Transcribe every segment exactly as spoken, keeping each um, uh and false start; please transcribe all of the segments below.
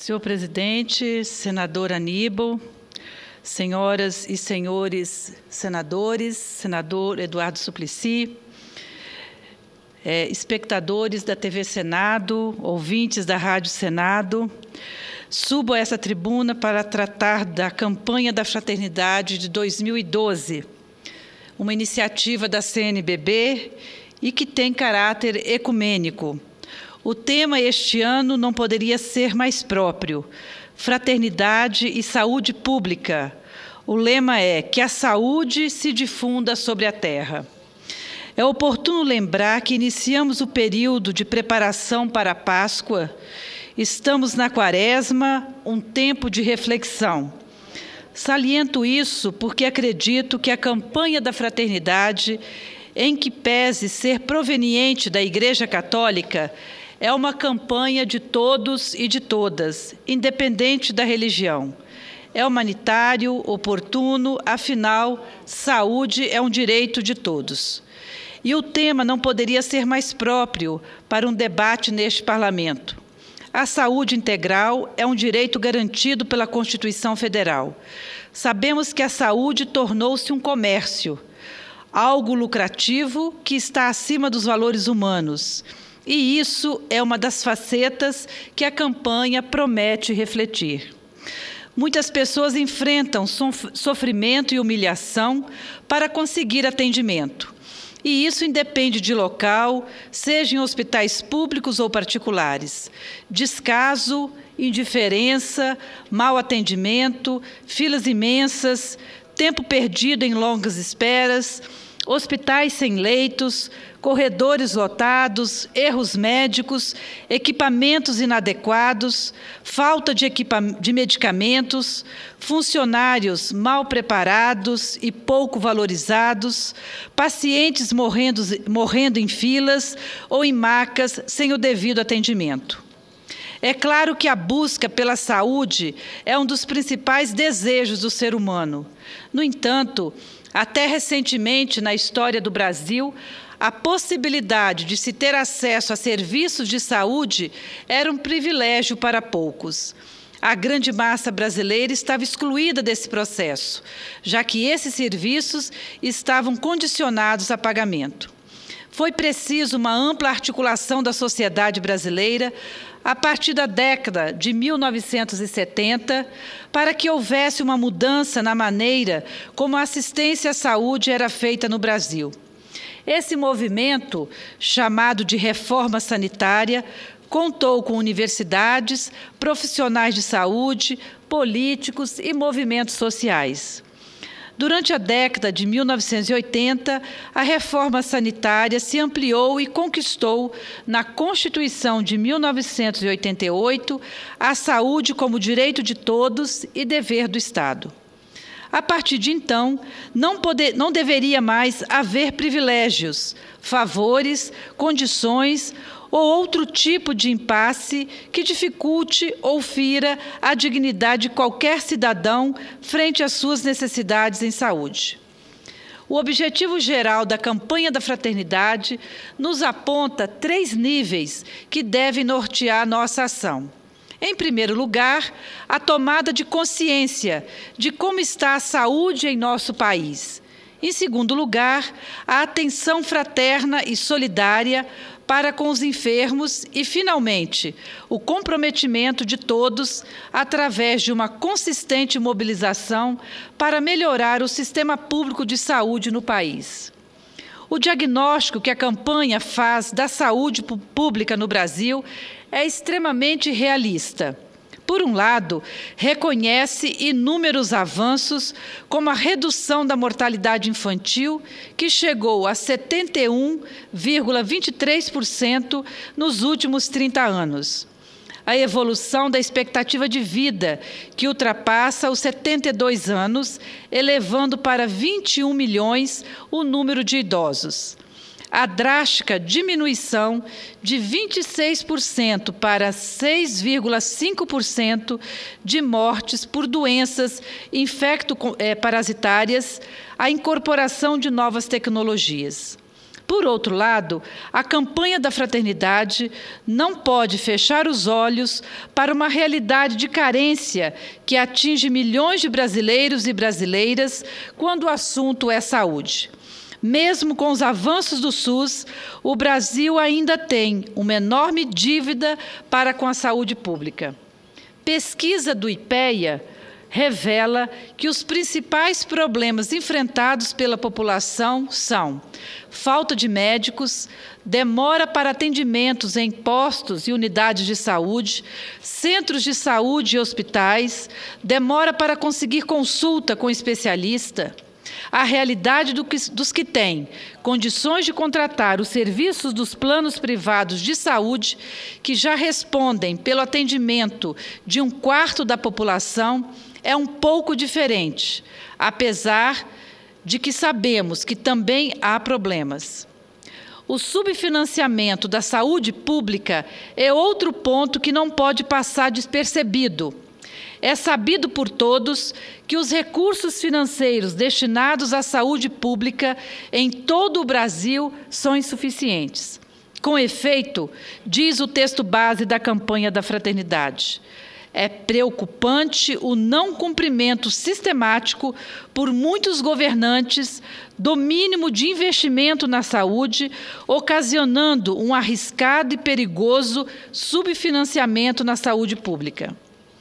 Senhor presidente, senador Aníbal, senhoras e senhores senadores, senador Eduardo Suplicy, é, espectadores da T V Senado, ouvintes da Rádio Senado, subo a essa tribuna para tratar da campanha da Fraternidade de dois mil e doze, uma iniciativa da C N B B e que tem caráter ecumênico. O tema este ano não poderia ser mais próprio: fraternidade e saúde pública. O lema é que a saúde se difunda sobre a terra. É oportuno lembrar que iniciamos o período de preparação para a Páscoa. Estamos na Quaresma, um tempo de reflexão. Saliento isso porque acredito que a campanha da fraternidade, em que pese ser proveniente da Igreja Católica, é uma campanha de todos e de todas, independente da religião. É humanitário, oportuno, afinal, saúde é um direito de todos. E o tema não poderia ser mais próprio para um debate neste parlamento. A saúde integral é um direito garantido pela Constituição Federal. Sabemos que a saúde tornou-se um comércio, algo lucrativo que está acima dos valores humanos. E isso é uma das facetas que a campanha promete refletir. Muitas pessoas enfrentam sofrimento e humilhação para conseguir atendimento. E isso independe de local, seja em hospitais públicos ou particulares. Descaso, indiferença, mau atendimento, filas imensas, tempo perdido em longas esperas, hospitais sem leitos, corredores lotados, erros médicos, equipamentos inadequados, falta de, equipa- de medicamentos, funcionários mal preparados e pouco valorizados, pacientes morrendo, morrendo em filas ou em macas sem o devido atendimento. É claro que a busca pela saúde é um dos principais desejos do ser humano. No entanto, até recentemente na história do Brasil, a possibilidade de se ter acesso a serviços de saúde era um privilégio para poucos. A grande massa brasileira estava excluída desse processo, já que esses serviços estavam condicionados a pagamento. Foi preciso uma ampla articulação da sociedade brasileira a partir da década de mil novecentos e setenta, para que houvesse uma mudança na maneira como a assistência à saúde era feita no Brasil. Esse movimento, chamado de reforma sanitária, contou com universidades, profissionais de saúde, políticos e movimentos sociais. Durante a década de mil novecentos e oitenta, a reforma sanitária se ampliou e conquistou, na Constituição de mil novecentos e oitenta e oito, a saúde como direito de todos e dever do Estado. A partir de então, não, poder, não deveria mais haver privilégios, favores, condições ou outro tipo de impasse que dificulte ou fira a dignidade de qualquer cidadão frente às suas necessidades em saúde. O objetivo geral da campanha da fraternidade nos aponta três níveis que devem nortear nossa ação. Em primeiro lugar, a tomada de consciência de como está a saúde em nosso país. Em segundo lugar, a atenção fraterna e solidária para com os enfermos e, finalmente, o comprometimento de todos através de uma consistente mobilização para melhorar o sistema público de saúde no país. O diagnóstico que a campanha faz da saúde pública no Brasil é extremamente realista. Por um lado, reconhece inúmeros avanços, como a redução da mortalidade infantil, que chegou a setenta e um vírgula vinte e três por cento nos últimos trinta anos. A evolução da expectativa de vida, que ultrapassa os setenta e dois anos, elevando para vinte e um milhões o número de idosos. A drástica diminuição de vinte e seis por cento para seis vírgula cinco por cento de mortes por doenças infecto-parasitárias, a incorporação de novas tecnologias. Por outro lado, a campanha da fraternidade não pode fechar os olhos para uma realidade de carência que atinge milhões de brasileiros e brasileiras quando o assunto é saúde. Mesmo com os avanços do SUS, o Brasil ainda tem uma enorme dívida para com a saúde pública. Pesquisa do IPEA revela que os principais problemas enfrentados pela população são falta de médicos, demora para atendimentos em postos e unidades de saúde, centros de saúde e hospitais, demora para conseguir consulta com especialista, a realidade do que, dos que têm condições de contratar os serviços dos planos privados de saúde, que já respondem pelo atendimento de um quarto da população, é um pouco diferente, apesar de que sabemos que também há problemas. O subfinanciamento da saúde pública é outro ponto que não pode passar despercebido. É sabido por todos que os recursos financeiros destinados à saúde pública em todo o Brasil são insuficientes. Com efeito, diz o texto base da campanha da fraternidade, é preocupante o não cumprimento sistemático por muitos governantes do mínimo de investimento na saúde, ocasionando um arriscado e perigoso subfinanciamento na saúde pública.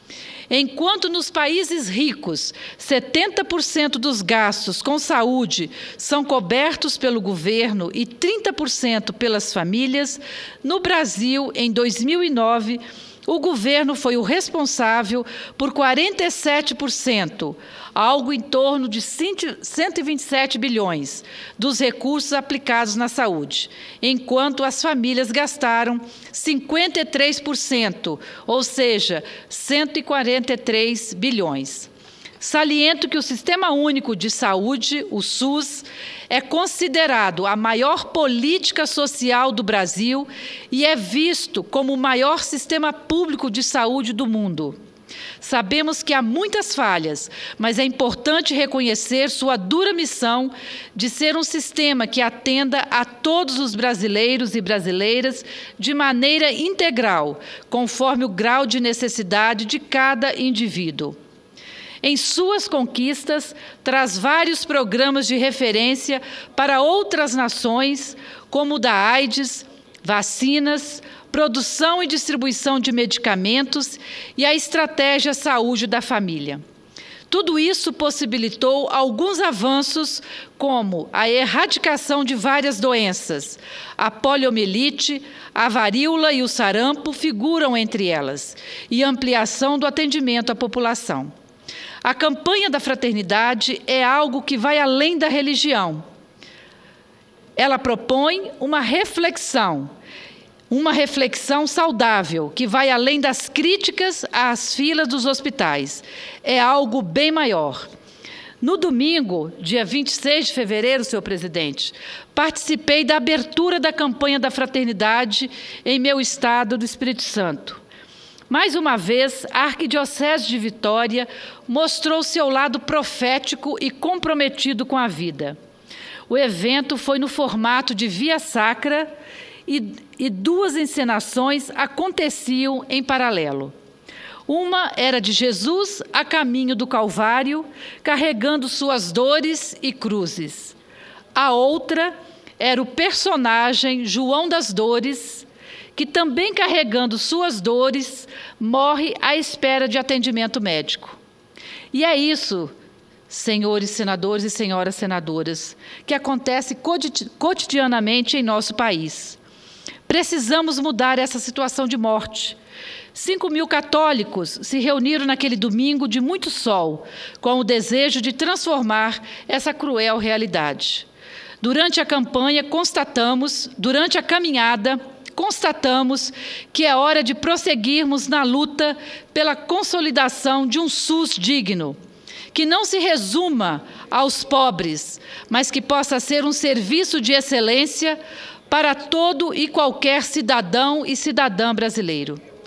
Enquanto nos países ricos, setenta por cento dos gastos com saúde são cobertos pelo governo e trinta por cento pelas famílias, no Brasil, em dois mil e nove, o governo foi o responsável por quarenta e sete por cento, algo em torno de cento e vinte e sete bilhões, dos recursos aplicados na saúde, enquanto as famílias gastaram cinquenta e três por cento, ou seja, cento e quarenta e três bilhões. Saliento que o Sistema Único de Saúde, o SUS, é considerado a maior política social do Brasil e é visto como o maior sistema público de saúde do mundo. Sabemos que há muitas falhas, mas é importante reconhecer sua dura missão de ser um sistema que atenda a todos os brasileiros e brasileiras de maneira integral, conforme o grau de necessidade de cada indivíduo. Em suas conquistas, traz vários programas de referência para outras nações, como o da AIDS, vacinas, produção e distribuição de medicamentos e a estratégia saúde da família. Tudo isso possibilitou alguns avanços, como a erradicação de várias doenças. A poliomielite, a varíola e o sarampo figuram entre elas, e ampliação do atendimento à população. A campanha da fraternidade é algo que vai além da religião. Ela propõe uma reflexão, uma reflexão saudável, que vai além das críticas às filas dos hospitais. É algo bem maior. No domingo, dia vinte e seis de fevereiro, senhor presidente, participei da abertura da campanha da fraternidade em meu estado do Espírito Santo. Mais uma vez, a Arquidiocese de Vitória mostrou seu lado profético e comprometido com a vida. O evento foi no formato de via sacra e, e duas encenações aconteciam em paralelo. Uma era de Jesus a caminho do Calvário, carregando suas dores e cruzes. A outra era o personagem João das Dores, que também carregando suas dores, morre à espera de atendimento médico. E é isso, senhores senadores e senhoras senadoras, que acontece cotidianamente em nosso país. Precisamos mudar essa situação de morte. Cinco mil católicos se reuniram naquele domingo de muito sol, com o desejo de transformar essa cruel realidade. Durante a campanha, constatamos, durante a caminhada, constatamos que é hora de prosseguirmos na luta pela consolidação de um SUS digno, que não se resuma aos pobres, mas que possa ser um serviço de excelência para todo e qualquer cidadão e cidadã brasileiro.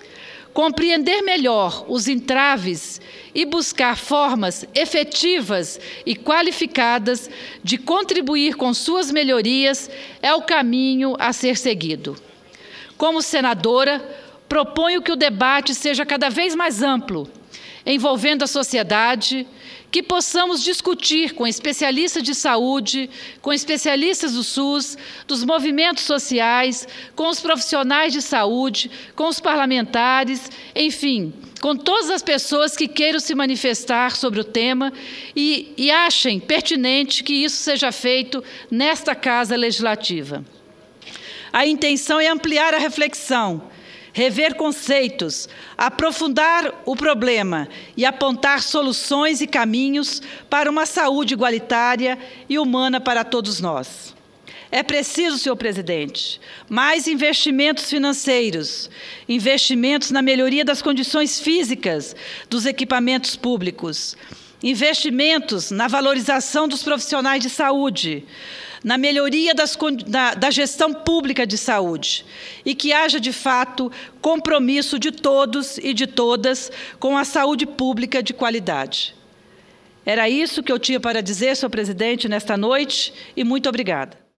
compreender melhor os entraves e buscar formas efetivas e qualificadas de contribuir com suas melhorias é o caminho a ser seguido. Como senadora, proponho que o debate seja cada vez mais amplo, envolvendo a sociedade, que possamos discutir com especialistas de saúde, com especialistas do SUS, dos movimentos sociais, com os profissionais de saúde, com os parlamentares, enfim, com todas as pessoas que queiram se manifestar sobre o tema e, e achem pertinente que isso seja feito nesta Casa Legislativa. A intenção é ampliar a reflexão, rever conceitos, aprofundar o problema e apontar soluções e caminhos para uma saúde igualitária e humana para todos nós. É preciso, senhor presidente, mais investimentos financeiros, investimentos na melhoria das condições físicas dos equipamentos públicos, investimentos na valorização dos profissionais de saúde, na melhoria das, da, da gestão pública de saúde e que haja, de fato, compromisso de todos e de todas com a saúde pública de qualidade. Era isso que eu tinha para dizer, senhor presidente, nesta noite, e muito obrigada.